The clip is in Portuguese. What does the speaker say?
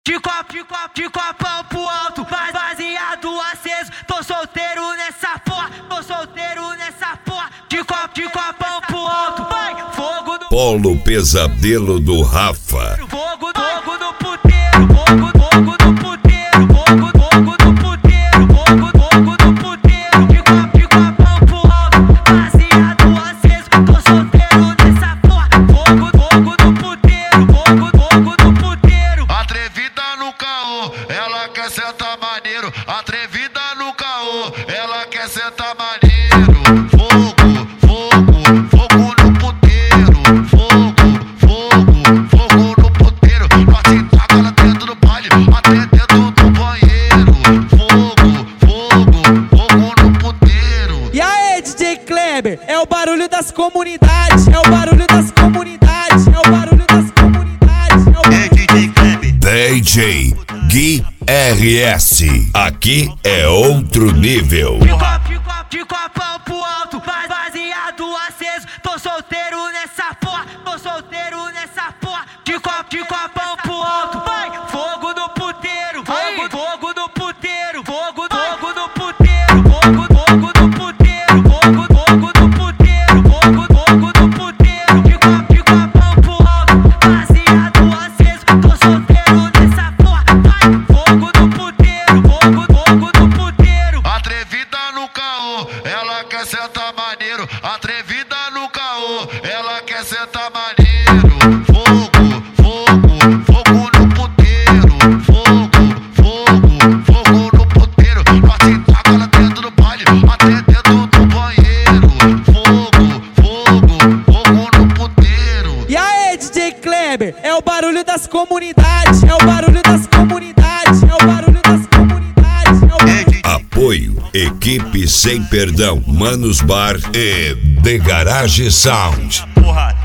de copão pro alto, baseado aceso. Tô solteiro nessa porra, de copão pro alto. Vai, fogo no Polo Pesadelo do Rafa. fogo no puteiro, fogo no puteiro, fogo no puteiro, fogo no puteiro. De copão pro alto, baseado aceso. Tô solteiro nessa porra, fogo no puteiro, fogo no puteiro. Atrevida no caô, ela quer sentar maneiro. Atrevida no caô, ela quer sentar maneiro. Fogo no puteiro. Fogo no puteiro. Nós se taca lá dentro do baile, até dentro do banheiro. Fogo no puteiro. E aí, DJ Kleber, é o barulho das comunidades, é o barulho das comunidades, é o barulho das comunidades, é o barulho... DJ Kleber. DJ Gui RS. Aqui é outro nível. De copão pro alto, baseado aceso. Tô solteiro nessa porra, de copão pro alto. Vai, fogo no puteiro, fogo no puteiro, fogo no puteiro, fogo no puteiro, fogo no puteiro, fogo no puteiro. De copão pro alto, baseado aceso. Tô solteiro nessa porra, vai, fogo no puteiro, fogo no puteiro. Atrevida no caô, ela quer sentar maneiro. Atrevida no caô, ela quer sentar maneiro. Fogo no puteiro. Fogo no puteiro. Nós se taca lá dentro do baile, até dentro do banheiro. Fogo no puteiro. E aí, DJ Kleber, é o barulho das comunidades, é o barulho das comunidades, é o barulho das comunidades, é o barulho... Apoio Equipe Sem Perdão, Manos Bar e The Garage Sound. Porra,